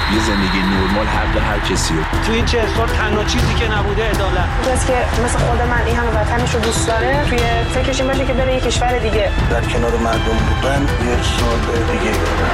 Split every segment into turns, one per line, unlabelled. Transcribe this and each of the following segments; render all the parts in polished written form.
یه زندگی نرمال حق هر کسیه.
تو این 40 سال تنها چیزی که نبوده عدالت.
کسی که مثل خود من این همه وطنش رو دوست داره توی فکرش این باشه که بره یه کشور دیگه.
در کنار مردم بودن یک سال دیگه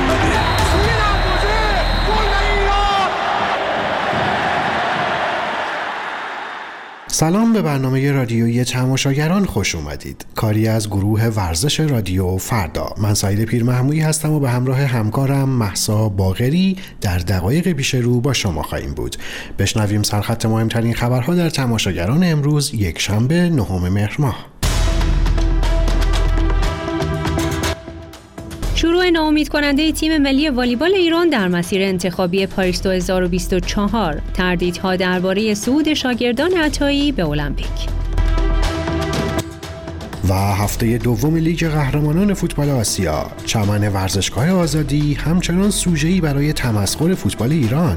سلام، به برنامه رادیویی تماشاگران خوش اومدید. کاری از گروه ورزش رادیو فردا. من سعید پیرمحمودی هستم و به همراه همکارم مهسا باقری در دقایق پیش رو با شما خواهیم بود. بشنویم سرخط مهمترین خبرها در تماشاگران امروز یک شنبه 9 مهر ماه.
شروع ناامید کننده تیم ملی والیبال ایران در مسیر انتخابی پاریس 2024. تردیدها درباره صعود شاگردان عطایی به المپیک. و هفته دوم لیگ قهرمانان فوتبال آسیا. چمن ورزشگاه آزادی همچنان سوژه‌ای برای تمسخر فوتبال ایران.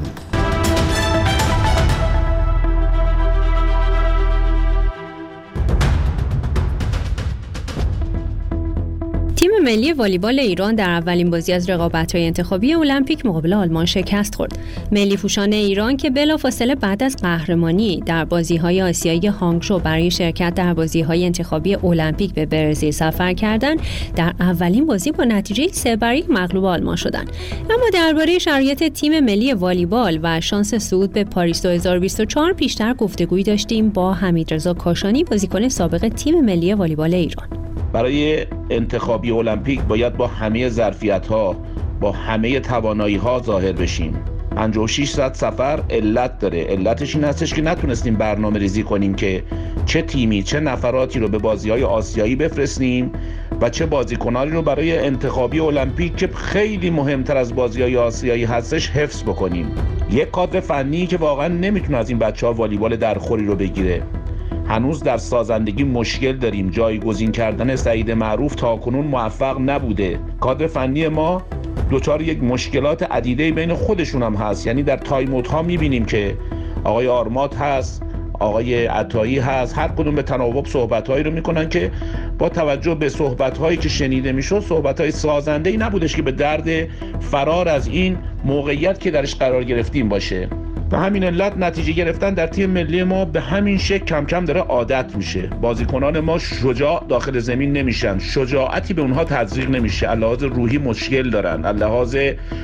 ملی والیبال ایران در اولین بازی از رقابت‌های انتخابی المپیک مقابل آلمان شکست خورد. ملی پوشان ایران که بلافاصله بعد از قهرمانی در بازی‌های آسیایی هانگژو برای شرکت در بازی‌های انتخابی المپیک به برزیل سفر کردند، در اولین بازی با نتیجه 3-1 مغلوب آلمان شدند. اما درباره شرایط تیم ملی والیبال و شانس صعود به پاریس 2024 پیشتر گفتگویی داشتیم با حمیدرضا کاشانی، بازیکن سابق تیم ملی والیبال ایران.
برای انتخابی المپیک باید با همه ظرفیت‌ها، با همه توانایی‌ها ظاهر بشیم. 56 ساعت سفر علت داره. علتش این هستش که نتونستیم برنامه ریزی کنیم که چه تیمی، چه نفراتی رو به بازی‌های آسیایی بفرستیم و چه بازیکنانی رو برای انتخابی المپیک که خیلی مهمتر از بازی‌های آسیایی هستش حفظ بکنیم. یک کادر فنی که واقعا نمیتونه از این بچه‌ها والیبال درخوری رو بگیره. هنوز در سازندگی مشکل داریم. جایگزین کردن سعید معروف تاکنون موفق نبوده. کادر فنی ما دوچار یک مشکلات عدیده بین خودشون هم هست. یعنی در تایم اوت ها میبینیم که آقای آرمات هست، آقای عطایی هست، هر کدوم به تناوب صحبت‌هایی رو میکنن که با توجه به صحبت‌هایی که شنیده میشد صحبت‌های سازنده‌ای نبودش که به درد فرار از این موقعیت که درش قرار گرفتیم باشه. به همین علت نتیجه گرفتن در تیم ملی ما به همین شکل کم کم داره عادت میشه. بازیکنان ما شجاع داخل زمین نمیشن، شجاعتی به اونها تزریق نمیشه. لحاظ روحی مشکل دارن، لحاظ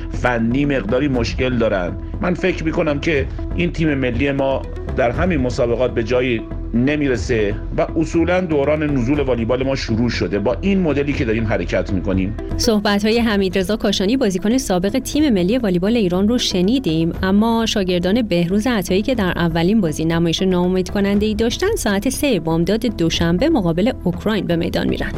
فنی مقداری مشکل دارن. من فکر میکنم که این تیم ملی ما در همین مسابقات به جایی نمیرسه و اصولا دوران نزول والیبال ما شروع شده. با این مدلی که داریم حرکت میکنیم.
صحبت‌های حمیدرضا کاشانی، بازیکن سابق تیم ملی والیبال ایران رو شنیدیم. اما شاگردان بهروز عطایی که در اولین بازی نمایش ناامیدکننده‌ای داشتن، ساعت 3 بامداد دوشنبه مقابل اوکراین به میدان میرن.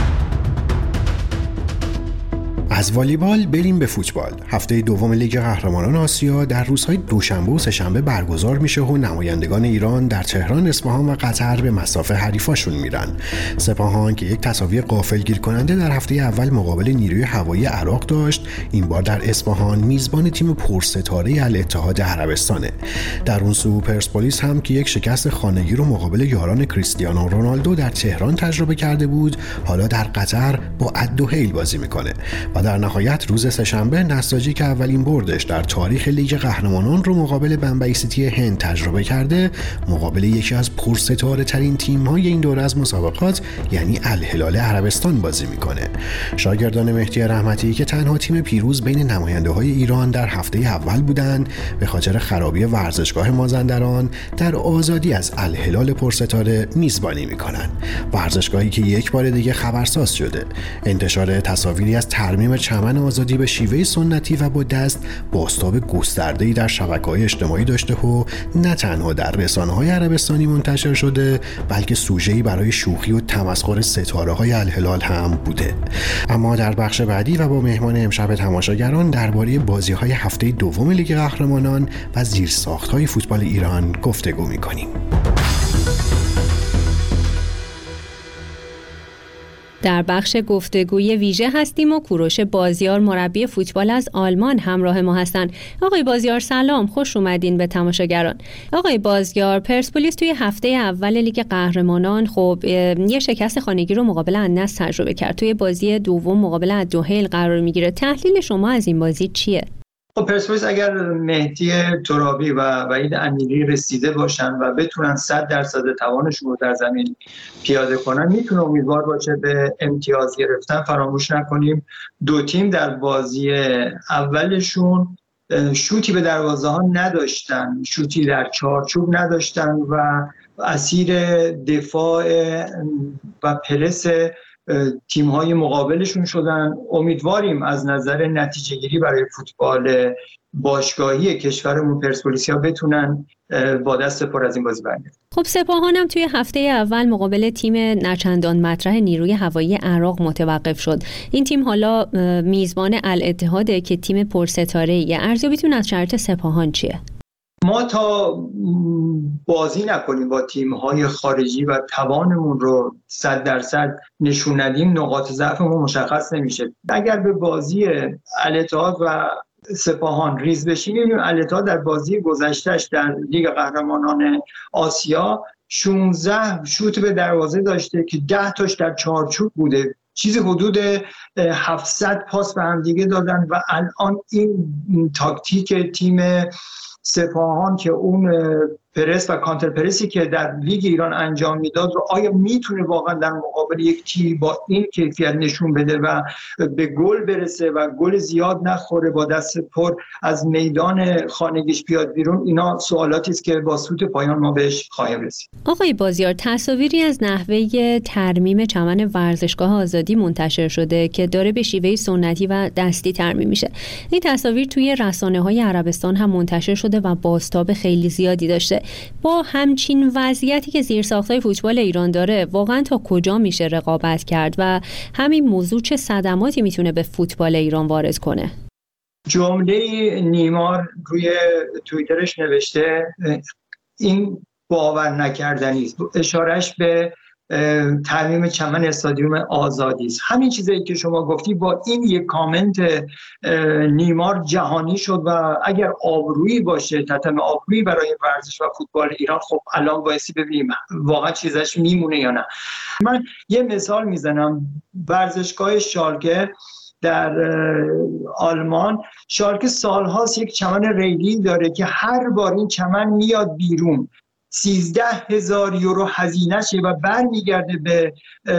از والیبال بریم به فوتبال. هفته دوم لیگ قهرمانان آسیا در روزهای دوشنبه و سه‌شنبه برگزار میشه و نمایندگان ایران در تهران، اصفهان و قطر به مصاف حریفاشون میرن. سپاهان که یک تساوی غافلگیر کننده در هفته اول مقابل نیروی هوایی عراق داشت، این بار در اصفهان میزبان تیم پرستاره الاتحاد عربستانه. در اون سو پرسپولیس هم که یک شکست خانگی رو مقابل یاران کریستیانو رونالدو در تهران تجربه کرده بود، حالا در قطر با الدحیل بازی میکنه. و در نهایت روز سه‌شنبه نساجی که اولین بردش در تاریخ لیگ قهرمانان رو مقابل بمبئی سیتی هند تجربه کرده، مقابل یکی از پرستاره ترین تیم‌های این دوره از مسابقات یعنی الهلال عربستان بازی میکنه. شاگردان مهدی رحمتی که تنها تیم پیروز بین نماینده‌های ایران در هفته اول بودند، به خاطر خرابی ورزشگاه مازندران در آزادی از الهلال پرستاره میزبانی میکنن. ورزشگاهی که یک بار دیگه خبرساز شده. انتشار تصاویری از ترمیم چمن آزادی به شیوه سنتی و با دست بازتاب گسترده‌ای در شبکه‌های اجتماعی داشته و نه تنها در رسانه‌های عربستانی منتشر شده، بلکه سوژه‌ای برای شوخی و تمسخر ستاره‌های الهلال هم بوده. اما در بخش بعدی و با مهمان امشب تماشاگران درباره بازی‌های هفته دوم لیگ قهرمانان و زیرساخت‌های فوتبال ایران گفتگو می‌کنیم.
در بخش گفتگوی ویژه هستیم و کوروش بازیار، مربی فوتبال از آلمان، همراه ما هستند. آقای بازیار سلام، خوش اومدین به تماشاگران. آقای بازیار، پرسپولیس توی هفته اول لیگ قهرمانان خب یه شکست خانگی رو مقابل النصر تجربه کرد. توی بازی دوم مقابل الدحیل قرار میگیره. تحلیل شما از این بازی چیه؟
پرسپولیس اگر مهدی ترابی و وحید امیری رسیده باشن و بتونن 100% توانشون رو در زمین پیاده کنن، میتونه امیدوار باشه به امتیاز گرفتن. فراموش نکنیم دو تیم در بازی اولشون شوتی به دروازه ها نداشتن، شوتی در چارچوب نداشتن و اسیر دفاع و پرس تیم‌های مقابلشون شدن. امیدواریم از نظر نتیجه گیری برای فوتبال باشگاهی کشورمون پرسپولیسیا بتونن با دست پر از این بازی برگردن.
خب سپاهان هم توی هفته اول مقابل تیم نچندان مطرح نیروی هوایی عراق متوقف شد. این تیم حالا میزبان الاتحاده که تیم پرستاره‌ای. ارزیابیتون از شرایط سپاهان چیه؟
ما تا بازی نکنیم با تیم‌های خارجی و توانمون رو 100% نشون ندیم، نقاط ضعفمون مشخص نمیشه. اگر به بازی الاتحاد و سپاهان ریز بشینیم، الاتحاد در بازی گذشتهش در لیگ قهرمانان آسیا 16 شوت به دروازه داشته که 10 تاش در چارچوب بوده، چیزی حدود 700 پاس به هم دیگه دادن و الان این تاکتیک تیم سپاهان که اون پرس و کانتر پرسی که در لیگ ایران انجام میداد رو آیا میتونه واقعا در مقابل یک تیم با این کیفیت نشون بده و به گل برسه و گل زیاد نخوره، با دست پر از میدان خانگیش بیاد بیرون؟ اینا سوالاتی است که با سوت پایان ما بهش خواهیم رسید.
آقای بازیار، تصاویری از نحوه ترمیم چمن ورزشگاه آزادی منتشر شده که داره به شیوه سنتی و دستی ترمیم میشه. این تصاویر توی رسانه‌های عربستان هم منتشر شده و بازتاب خیلی زیادی داشته. با همچین وضعیتی که زیرساخت‌های فوتبال ایران داره، واقعا تا کجا میشه رقابت کرد و همین موضوع چه صدماتی میتونه به فوتبال ایران وارد کنه؟
جمله نیمار روی توییترش نوشته این باور نکردنی است، اشارهش به ترمیم چمن استادیوم آزادی است. همین چیزایی که شما گفتی با این یک کامنت نیمار جهانی شد و اگر آبرویی باشه، تتم آبرویی برای ورزش و فوتبال ایران، خب الان بایستی ببینیم واقعا چیزش میمونه یا نه. من یه مثال میزنم، ورزشگاه شالکه در آلمان، شالکه سالهاست یک چمن ریلی داره که هر بار این چمن میاد بیرون 13,000 یورو هزینه شه و برمیگرده به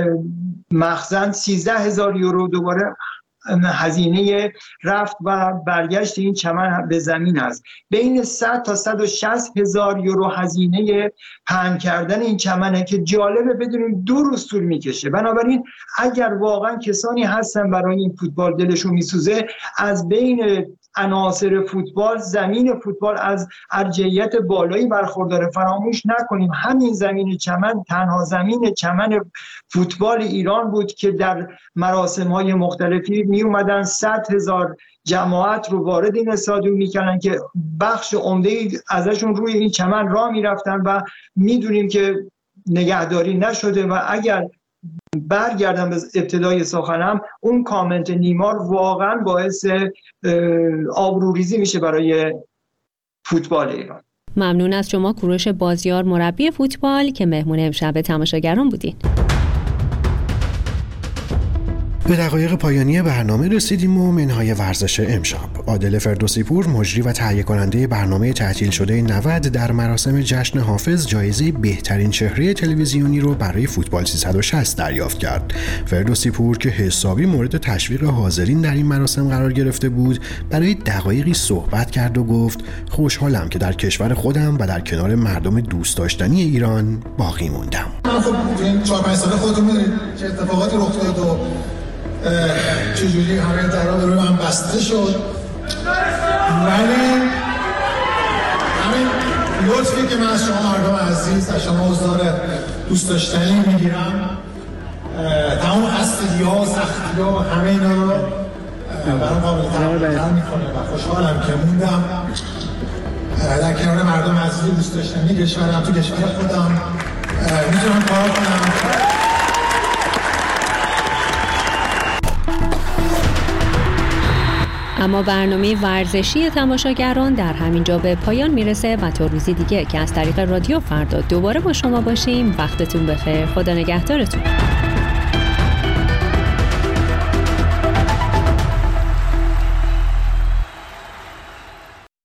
مخزن. 13,000 یورو دوباره هزینه رفت و برگشت این چمن به زمین هست. بین 100 تا 160,000 یورو هزینه پهن کردن این چمنه که جالبه بدونیم 2 روز طول میکشه. بنابراین اگر واقعا کسانی هستن برای این فوتبال دلشون میسوزه، از بین عناصر فوتبال زمین فوتبال از ارجحیت بالایی برخورداره. فراموش نکنیم همین زمین چمن تنها زمین چمن فوتبال ایران بود که در مراسم‌های مختلفی می اومدن 100,000 جماعت رو وارد این استادیوم می‌کردن که بخش عمده‌ای ازشون روی این چمن راه می‌رفتن و می‌دونیم که نگهداری نشده. و اگر برگردم به ابتدای سخنم، اون کامنت نیمار واقعا باعث آبروریزی میشه برای فوتبال ایران.
ممنون از شما کوروش بازیار، مربی فوتبال، که مهمون امشب تماشاگران بودین.
به دقایق پایانی برنامه رسیدیم و منهای ورزش امشب. عادل فردوسی پور، مجری و تهیه کننده برنامه تعطیل شده 90 در مراسم جشن حافظ، جایزه بهترین چهره تلویزیونی رو برای فوتبال 360 دریافت کرد. فردوسی پور که حسابی مورد تشویق حاضرین در این مراسم قرار گرفته بود، برای دقایقی صحبت کرد و گفت خوشحالم که در کشور خودم و در کنار مردم دوست داشتنی ایران باقی موندم.
خب این 4-5 سال خودتون می‌دونید چه اتفاقاتی رخ داد و چجوری همه درها روی من بسته شد، ولی همین لطفی که من از شما مردم عزیز، از شما حضار دوست داشتنی میگیرم، تمام خستگی‌ها و سختی‌ها همه اینا رو برام قابل تحمل میکنه و خوشحالم که موندم در کنار مردم عزیز دوست داشتنی کشورم، تو کشور خودم میتونم کار کنم.
اما برنامه ورزشی تماشاگران در همین جا به پایان میرسه و تا روزی دیگه که از طریق رادیو فردا دوباره با شما باشیم، وقتتون بخیر، خدا نگهدارتون.